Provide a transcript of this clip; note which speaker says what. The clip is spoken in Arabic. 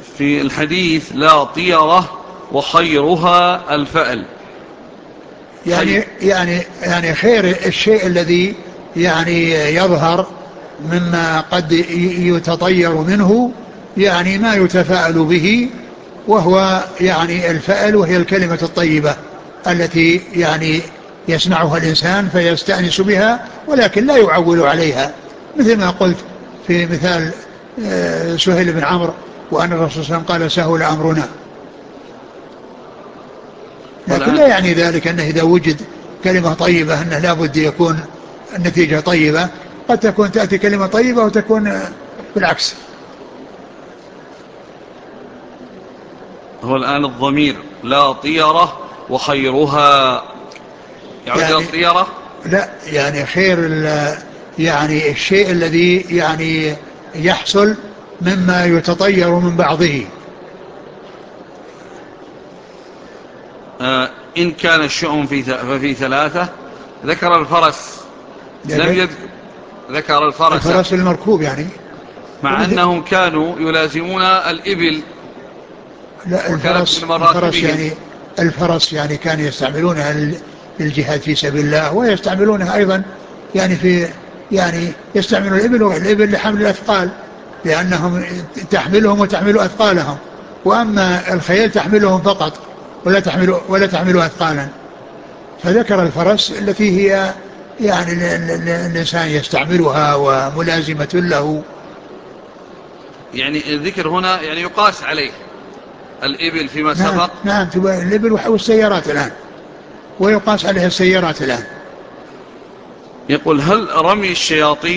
Speaker 1: في الحديث لا طيرة وخيرها الفأل.
Speaker 2: يعني خير الشيء الذي يعني يظهر مما قد يتطير منه، يعني ما يتفاءل به، وهو يعني الفأل، وهي الكلمة الطيبة التي يعني يسمعها الإنسان فيستأنس بها ولكن لا يعول عليها، مثل ما قلت في مثال سهيل بن عمرو وأن الرسول صلى الله عليه وسلم قال سهل أمرنا. لكن
Speaker 1: والآن
Speaker 2: لا يعني ذلك أنه إذا وجد كلمة طيبة أنه لا بد يكون النتيجة طيبة، قد تكون تأتي كلمة طيبة وتكون بالعكس.
Speaker 1: هو الآن الضمير لا طيرة وخيرها يعود إلى
Speaker 2: يعني
Speaker 1: الطيرة.
Speaker 2: لا، يعني خير يعني الشيء الذي يعني يحصل مما يتطير من بعضه.
Speaker 1: إن كان الشؤم ففي ثلاثة. ذكر الفرس لم
Speaker 2: لكن
Speaker 1: يذكر. ذكر الفرس
Speaker 2: الفرس المركوب يعني.
Speaker 1: مع
Speaker 2: ومثل
Speaker 1: أنهم كانوا يلازمون الإبل
Speaker 2: لا،
Speaker 1: وكانت من
Speaker 2: الفرس
Speaker 1: مراكبهم.
Speaker 2: يعني الفرس يعني كانوا يستعملونها للجهاد في سبيل الله، ويستعملونها أيضا يعني في يعني يستعملون الإبل لحمل الأثقال، لأنهم تحملهم وتحمل أثقالهم. وأما الخيل تحملهم فقط ولا تحمل أثقالا. فذكر الفرس التي هي يعني الإنسان يستعملها وملازمة له.
Speaker 1: يعني الذكر هنا يعني يقاس عليه الإبل فيما
Speaker 2: نعم
Speaker 1: سبق.
Speaker 2: نعم، تبقى الإبل والسيارات الآن، ويقاس عليها السيارات الآن.
Speaker 1: يقول هل رمي الشياطين